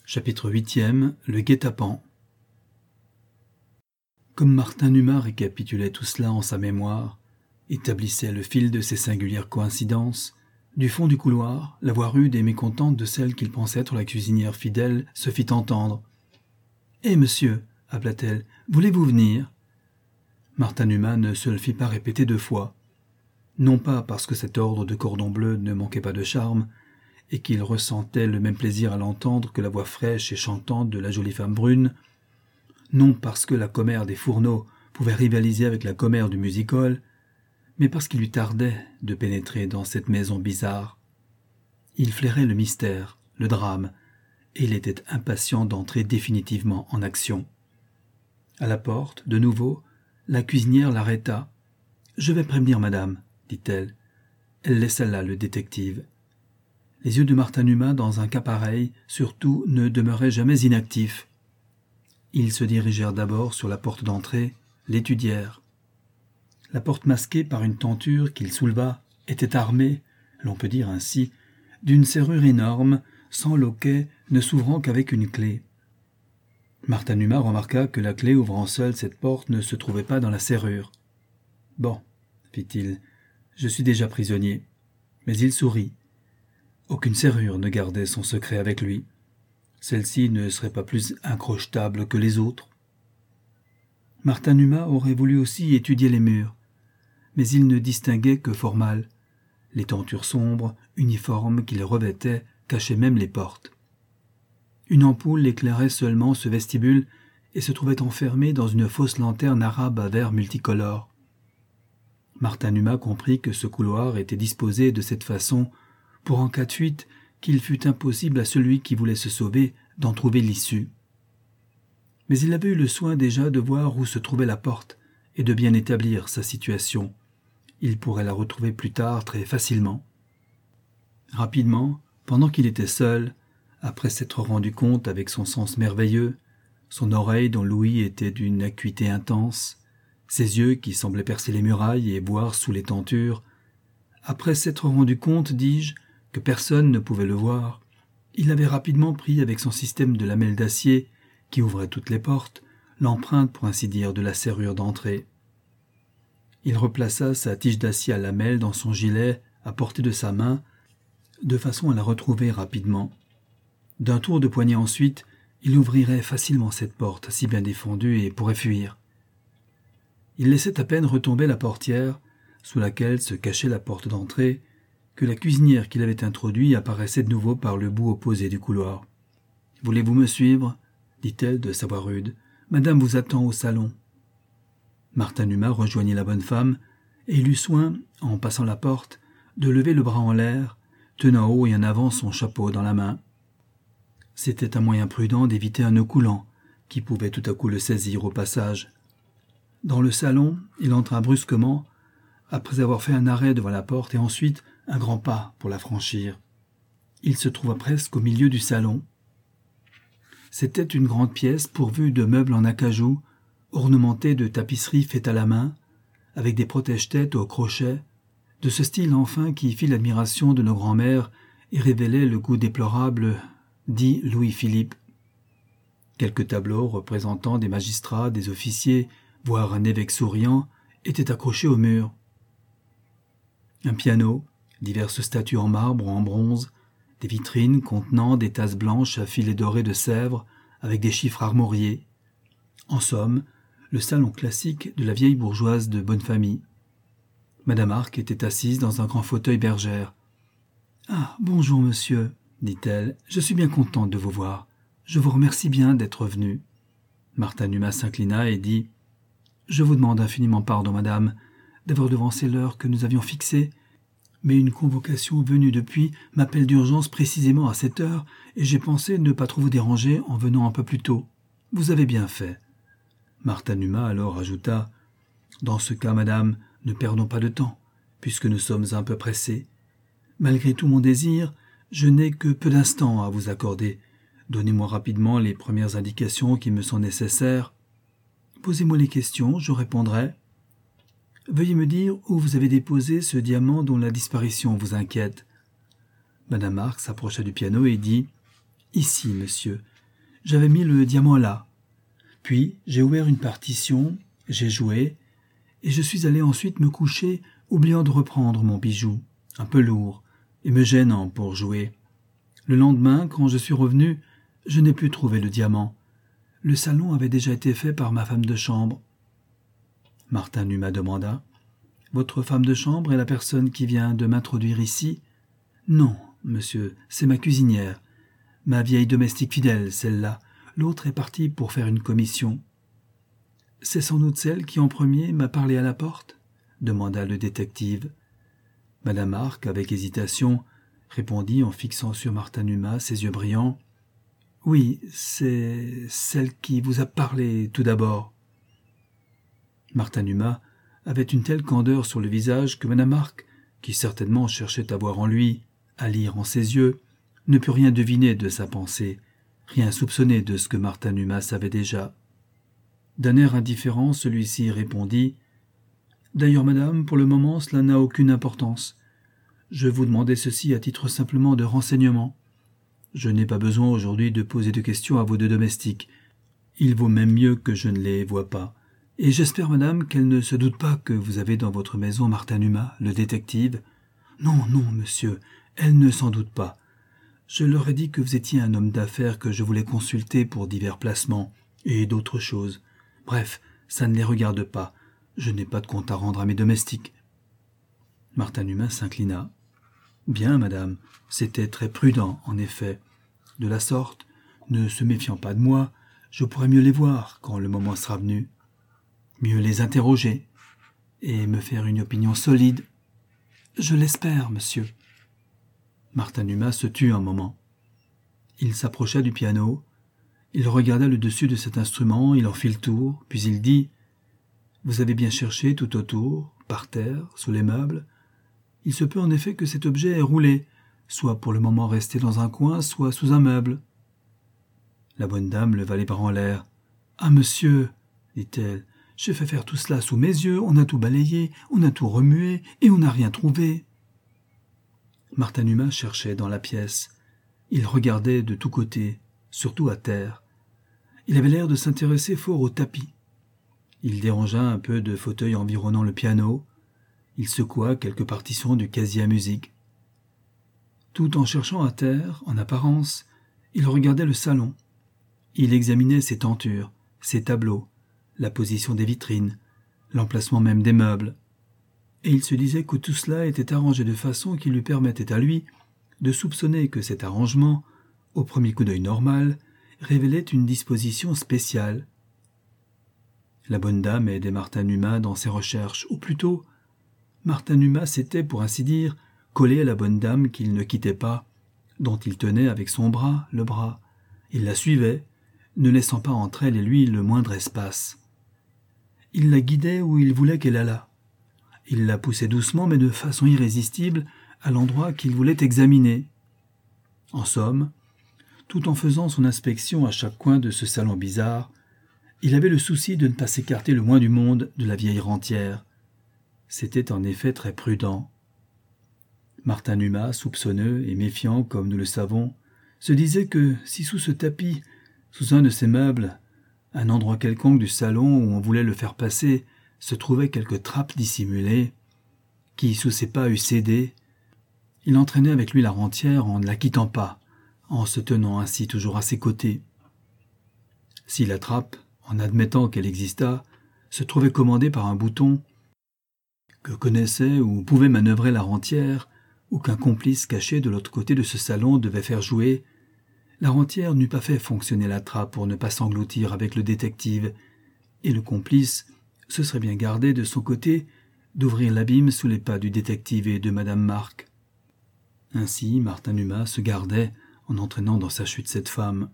Chapitre 8e. Le guet-apens. Comme Martin Numa récapitulait tout cela en sa mémoire, établissait le fil de ces singulières coïncidences, du fond du couloir, la voix rude et mécontente de celle qu'il pensait être la cuisinière fidèle se fit entendre. « Eh, monsieur !» appela-t-elle, « voulez-vous venir ?» Martin Numa ne se le fit pas répéter 2 fois. Non pas parce que cet ordre de cordon bleu ne manquait pas de charme, et qu'il ressentait le même plaisir à l'entendre que la voix fraîche et chantante de la jolie femme brune, non parce que la commère des fourneaux pouvait rivaliser avec la commère du music-hall, mais parce qu'il lui tardait de pénétrer dans cette maison bizarre. Il flairait le mystère, le drame, et il était impatient d'entrer définitivement en action. À la porte, de nouveau, la cuisinière l'arrêta. « Je vais prévenir madame, » dit-elle. Elle laissa là le détective. Les yeux de Martin Numa, dans un cas pareil, surtout, ne demeuraient jamais inactifs. Ils se dirigèrent d'abord sur la porte d'entrée, l'étudièrent. La porte masquée par une tenture qu'il souleva était armée, l'on peut dire ainsi, d'une serrure énorme, sans loquet, ne s'ouvrant qu'avec une clé. Martin Numa remarqua que la clé ouvrant seule cette porte ne se trouvait pas dans la serrure. « Bon, » fit-il, « je suis déjà prisonnier. » Mais il sourit. Aucune serrure ne gardait son secret avec lui. Celle-ci ne serait pas plus incrochetable que les autres. Martin Numa aurait voulu aussi étudier les murs, mais il ne distinguait que fort mal. Les tentures sombres, uniformes qui les revêtaient, cachaient même les portes. Une ampoule éclairait seulement ce vestibule et se trouvait enfermée dans une fausse lanterne arabe à verres multicolores. Martin Numa comprit que ce couloir était disposé de cette façon pour en cas de fuite qu'il fût impossible à celui qui voulait se sauver d'en trouver l'issue. Mais il avait eu le soin déjà de voir où se trouvait la porte et de bien établir sa situation. Il pourrait la retrouver plus tard très facilement. Rapidement, pendant qu'il était seul, après s'être rendu compte avec son sens merveilleux, son oreille dont l'ouïe était d'une acuité intense, ses yeux qui semblaient percer les murailles et voir sous les tentures, après s'être rendu compte, dis-je, que personne ne pouvait le voir, il avait rapidement pris avec son système de lamelles d'acier, qui ouvrait toutes les portes, l'empreinte pour ainsi dire de la serrure d'entrée. Il replaça sa tige d'acier à lamelles dans son gilet à portée de sa main, de façon à la retrouver rapidement. D'un tour de poignet ensuite, il ouvrirait facilement cette porte si bien défendue et pourrait fuir. Il laissait à peine retomber la portière, sous laquelle se cachait la porte d'entrée, que la cuisinière qui l'avait introduit apparaissait de nouveau par le bout opposé du couloir. « Voulez-vous me suivre ?» dit-elle de sa voix rude. « Madame vous attend au salon. » Martin Numa rejoignit la bonne femme, et il eut soin, en passant la porte, de lever le bras en l'air, tenant haut et en avant son chapeau dans la main. C'était un moyen prudent d'éviter un nœud coulant, qui pouvait tout à coup le saisir au passage. Dans le salon, il entra brusquement, après avoir fait un arrêt devant la porte et ensuite un grand pas pour la franchir. Il se trouva presque au milieu du salon. C'était une grande pièce pourvue de meubles en acajou, ornementée de tapisseries faites à la main, avec des protège-têtes au crochet, de ce style enfin qui fit l'admiration de nos grands-mères et révélait le goût déplorable dit Louis-Philippe. Quelques tableaux représentant des magistrats, des officiers, voire un évêque souriant, étaient accrochés au mur. Un piano, diverses statues en marbre ou en bronze, des vitrines contenant des tasses blanches à filets dorés de Sèvres avec des chiffres armoriés. En somme, le salon classique de la vieille bourgeoise de bonne famille. Madame Arc était assise dans un grand fauteuil bergère. « Ah, bonjour monsieur, » dit-elle, « je suis bien contente de vous voir. Je vous remercie bien d'être venu. » Martin Numa s'inclina et dit « Je vous demande infiniment pardon, madame, d'avoir devancé l'heure que nous avions fixée, mais une convocation venue depuis m'appelle d'urgence précisément à cette heure et j'ai pensé ne pas trop vous déranger en venant un peu plus tôt. Vous avez bien fait. » Martin Numa alors ajouta « Dans ce cas, madame, ne perdons pas de temps, puisque nous sommes un peu pressés. Malgré tout mon désir, je n'ai que peu d'instants à vous accorder. Donnez-moi rapidement les premières indications qui me sont nécessaires. Posez-moi les questions, je répondrai. Veuillez me dire où vous avez déposé ce diamant dont la disparition vous inquiète. » Madame Arc s'approcha du piano et dit « Ici, monsieur, J'avais mis le diamant là. Puis j'ai ouvert une partition, j'ai joué, et je suis allé ensuite me coucher, oubliant de reprendre mon bijou, un peu lourd, et me gênant pour jouer. Le lendemain, quand je suis revenu, je n'ai pu trouver le diamant. Le salon avait déjà été fait par ma femme de chambre. Martin Numa demanda. « Votre femme de chambre est la personne qui vient de m'introduire ici ?»« Non, monsieur, c'est ma cuisinière. Ma vieille domestique fidèle, celle-là. L'autre est partie pour faire une commission. »« C'est sans doute celle qui en premier m'a parlé à la porte ?» demanda le détective. Madame Marc, avec hésitation, répondit en fixant sur Martin Numa ses yeux brillants. « Oui, c'est celle qui vous a parlé tout d'abord. » Martin Numa avait une telle candeur sur le visage que Madame Marc, qui certainement cherchait à voir en lui, à lire en ses yeux, ne put rien deviner de sa pensée, rien soupçonner de ce que Martin Numa savait déjà. D'un air indifférent, celui-ci répondit « D'ailleurs, madame, pour le moment, cela n'a aucune importance. Je vous demandais ceci à titre simplement de renseignement. Je n'ai pas besoin aujourd'hui de poser de questions à vos deux domestiques. Il vaut même mieux que je ne les voie pas. Et j'espère, madame, qu'elle ne se doute pas que vous avez dans votre maison Martin Numa, le détective. Non, non, monsieur, elle ne s'en doute pas. Je leur ai dit que vous étiez un homme d'affaires que je voulais consulter pour divers placements et d'autres choses. Bref, ça ne les regarde pas. Je n'ai pas de compte à rendre à mes domestiques. » Martin Numa s'inclina. « Bien, madame, c'était très prudent, en effet. De la sorte, ne se méfiant pas de moi, je pourrai mieux les voir quand le moment sera venu. Mieux les interroger et me faire une opinion solide. Je l'espère, monsieur. » Martin Numa se tut un moment. Il s'approcha du piano, il regarda le dessus de cet instrument, il en fit le tour, puis il dit « Vous avez bien cherché tout autour, par terre, sous les meubles. Il se peut en effet que cet objet ait roulé, soit pour le moment resté dans un coin, soit sous un meuble. » La bonne dame leva les bras en l'air. « Ah, monsieur, dit-elle, j'ai fait faire tout cela sous mes yeux, on a tout balayé, on a tout remué, et on n'a rien trouvé. » Martin Numa cherchait dans la pièce. Il regardait de tous côtés, surtout à terre. Il avait l'air de s'intéresser fort au tapis. Il dérangea un peu de fauteuils environnant le piano. Il secoua quelques partitions du casier à musique. Tout en cherchant à terre, en apparence, il regardait le salon. Il examinait ses tentures, ses tableaux, la position des vitrines, l'emplacement même des meubles. Et il se disait que tout cela était arrangé de façon qui lui permettait à lui de soupçonner que cet arrangement, au premier coup d'œil normal, révélait une disposition spéciale. La bonne dame aidait Martin Numa dans ses recherches, ou plutôt, Martin Numa s'était, pour ainsi dire, collé à la bonne dame qu'il ne quittait pas, dont il tenait avec son bras le bras. Il la suivait, ne laissant pas entre elle et lui le moindre espace. Il la guidait où il voulait qu'elle allât. Il la poussait doucement, mais de façon irrésistible, à l'endroit qu'il voulait examiner. En somme, tout en faisant son inspection à chaque coin de ce salon bizarre, il avait le souci de ne pas s'écarter le moins du monde de la vieille rentière. C'était en effet très prudent. Martin Numa, soupçonneux et méfiant comme nous le savons, se disait que si sous ce tapis, sous un de ces meubles, un endroit quelconque du salon où on voulait le faire passer, se trouvait quelque trappe dissimulée, qui sous ses pas eût cédé, il entraînait avec lui la rentière en ne la quittant pas, en se tenant ainsi toujours à ses côtés. Si la trappe, en admettant qu'elle existât, se trouvait commandée par un bouton que connaissait ou pouvait manœuvrer la rentière, ou qu'un complice caché de l'autre côté de ce salon devait faire jouer, la rentière n'eût pas fait fonctionner la trappe pour ne pas s'engloutir avec le détective, et le complice se serait bien gardé de son côté d'ouvrir l'abîme sous les pas du détective et de Madame Marc. Ainsi, Martin Numa se gardait en entraînant dans sa chute cette femme.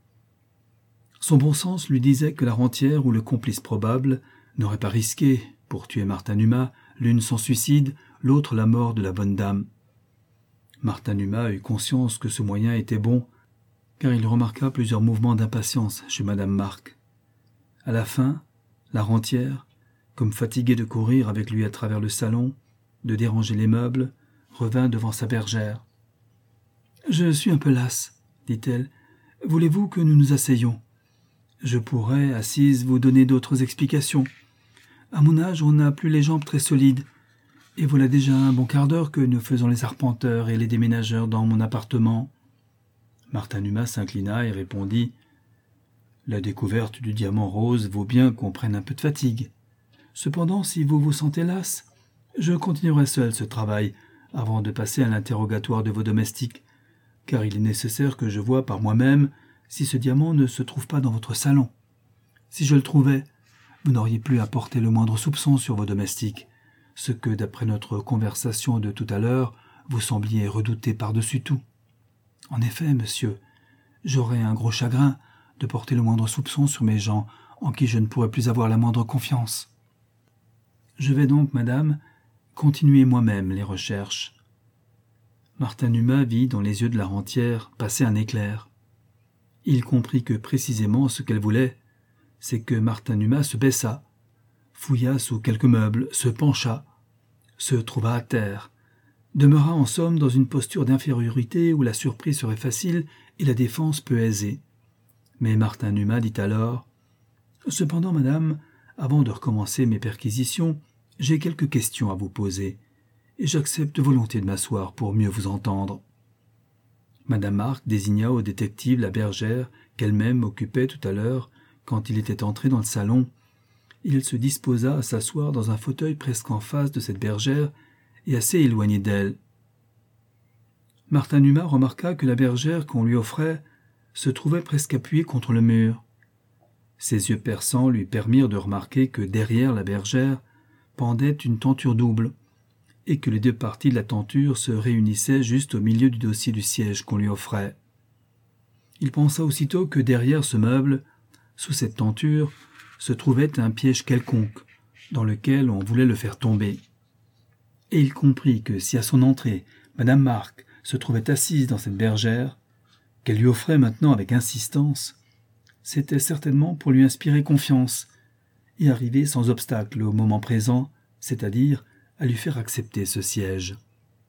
Son bon sens lui disait que la rentière ou le complice probable n'aurait pas risqué, pour tuer Martin Numa, l'une son suicide, l'autre la mort de la bonne dame. Martin Numa eut conscience que ce moyen était bon, car il remarqua plusieurs mouvements d'impatience chez Madame Marc. À la fin, la rentière, comme fatiguée de courir avec lui à travers le salon, de déranger les meubles, revint devant sa bergère. « Je suis un peu lasse, dit-elle, voulez-vous que nous nous asseyions? Je pourrais, assise, vous donner d'autres explications. À mon âge, on n'a plus les jambes très solides. Et voilà déjà un bon quart d'heure que nous faisons les arpenteurs et les déménageurs dans mon appartement. » Martin Numa s'inclina et répondit « La découverte du diamant rose vaut bien qu'on prenne un peu de fatigue. Cependant, si vous vous sentez lasse, je continuerai seul ce travail avant de passer à l'interrogatoire de vos domestiques, car il est nécessaire que je voie par moi-même si ce diamant ne se trouve pas dans votre salon. Si je le trouvais, vous n'auriez plus à porter le moindre soupçon sur vos domestiques, ce que, d'après notre conversation de tout à l'heure, vous sembliez redouter par-dessus tout. En effet, monsieur, j'aurais un gros chagrin de porter le moindre soupçon sur mes gens en qui je ne pourrais plus avoir la moindre confiance. Je vais donc, madame, continuer moi-même les recherches. » Martin Numa vit dans les yeux de la rentière passer un éclair. Il comprit que précisément ce qu'elle voulait, c'est que Martin Numa se baissa, fouilla sous quelques meubles, se pencha, se trouva à terre, demeura en somme dans une posture d'infériorité où la surprise serait facile et la défense peu aisée. Mais Martin Numa dit alors « Cependant, madame, avant de recommencer mes perquisitions, j'ai quelques questions à vous poser, et j'accepte volontiers de m'asseoir pour mieux vous entendre. » Madame Marc désigna au détective la bergère qu'elle-même occupait tout à l'heure quand il était entré dans le salon. Il se disposa à s'asseoir dans un fauteuil presque en face de cette bergère et assez éloigné d'elle. Martin Numa remarqua que la bergère qu'on lui offrait se trouvait presque appuyée contre le mur. Ses yeux perçants lui permirent de remarquer que derrière la bergère pendait une tenture double, et que les deux parties de la tenture se réunissaient juste au milieu du dossier du siège qu'on lui offrait. Il pensa aussitôt que derrière ce meuble, sous cette tenture, se trouvait un piège quelconque, dans lequel on voulait le faire tomber. Et il comprit que si à son entrée, madame Marc se trouvait assise dans cette bergère, qu'elle lui offrait maintenant avec insistance, c'était certainement pour lui inspirer confiance, et arriver sans obstacle au moment présent, c'est-à-dire à lui faire accepter ce siège.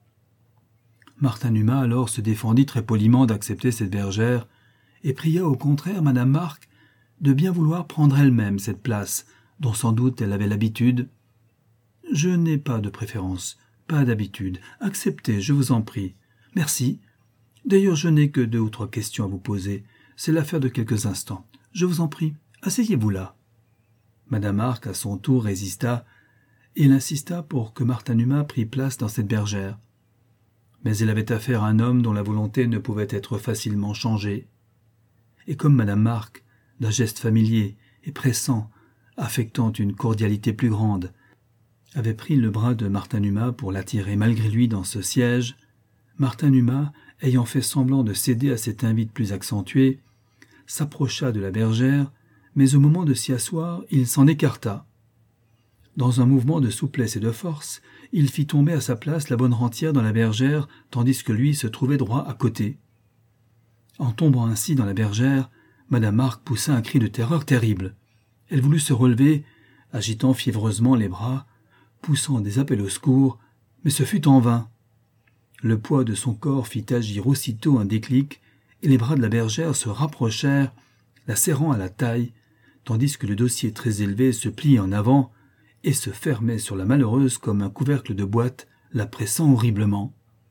Martin Numa alors se défendit très poliment d'accepter cette bergère et pria au contraire madame Marc de bien vouloir prendre elle-même cette place dont sans doute elle avait l'habitude. « Je n'ai pas de préférence, pas d'habitude. Acceptez, je vous en prie. Merci. D'ailleurs, je n'ai que 2 ou 3 questions à vous poser. C'est l'affaire de quelques instants. Je vous en prie, asseyez-vous là. » Madame Marc, à son tour, résista, et elle insista pour que Martin Numa prît place dans cette bergère. Mais elle avait affaire à un homme dont la volonté ne pouvait être facilement changée. Et comme Madame Marc, d'un geste familier et pressant, affectant une cordialité plus grande, avait pris le bras de Martin Numa pour l'attirer malgré lui dans ce siège, Martin Numa, ayant fait semblant de céder à cette invite plus accentuée, s'approcha de la bergère, mais au moment de s'y asseoir, il s'en écarta. Dans un mouvement de souplesse et de force, il fit tomber à sa place la bonne rentière dans la bergère, tandis que lui se trouvait droit à côté. En tombant ainsi dans la bergère, madame Marc poussa un cri de terreur terrible. Elle voulut se relever, agitant fiévreusement les bras, poussant des appels au secours, mais ce fut en vain. Le poids de son corps fit agir aussitôt un déclic, et les bras de la bergère se rapprochèrent, la serrant à la taille, tandis que le dossier très élevé se pliait en avant et se fermait sur la malheureuse comme un couvercle de boîte, la pressant horriblement.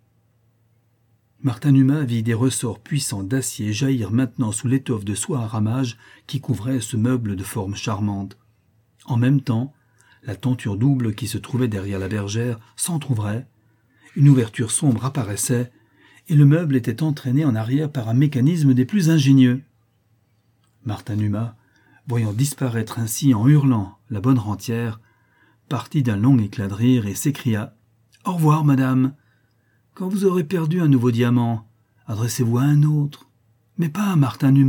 Martin Numa vit des ressorts puissants d'acier jaillir maintenant sous l'étoffe de soie à ramage qui couvrait ce meuble de forme charmante. En même temps, la tenture double qui se trouvait derrière la bergère s'entr'ouvrait, une ouverture sombre apparaissait, et le meuble était entraîné en arrière par un mécanisme des plus ingénieux. Martin Numa, voyant disparaître ainsi en hurlant la bonne rentière, partit d'un long éclat de rire et s'écria « Au revoir, madame. Quand vous aurez perdu un nouveau diamant, adressez-vous à un autre, mais pas à Martin Numa. »